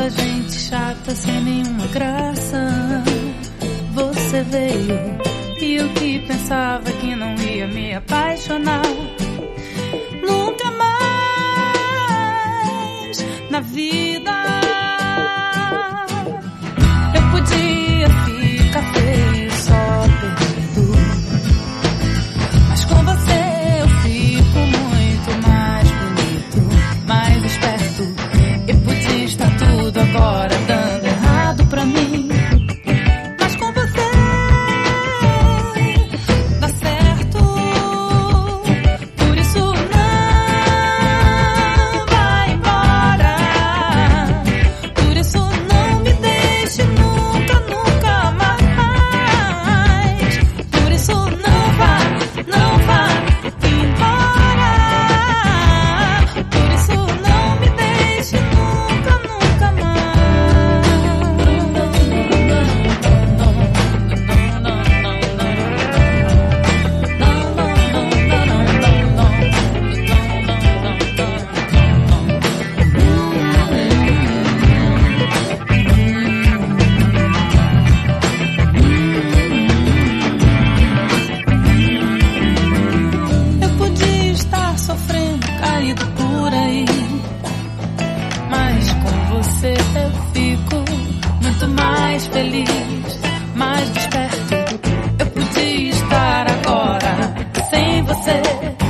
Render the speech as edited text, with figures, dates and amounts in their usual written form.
tanta gente chata sem nenhuma graça. Você veio e eu que pensava que não ia me apaixonar nunca mais na vida. Eu podia ficar feio, só perdido, mas com você eu fico muito mais bonito, mais esperto. Eu podia estar tudo agora dando errado pra mim, mas com você dá certo. Por isso não vai embora, por isso não me deixe nunca, nunca mais. Por isso não vá embora, por isso não me deixe nunca, nunca mais. Eu podia estar sofrendo, caído por aí, mas com você eu fico muito mais feliz, mais desperto. Eu podia estar agora sem você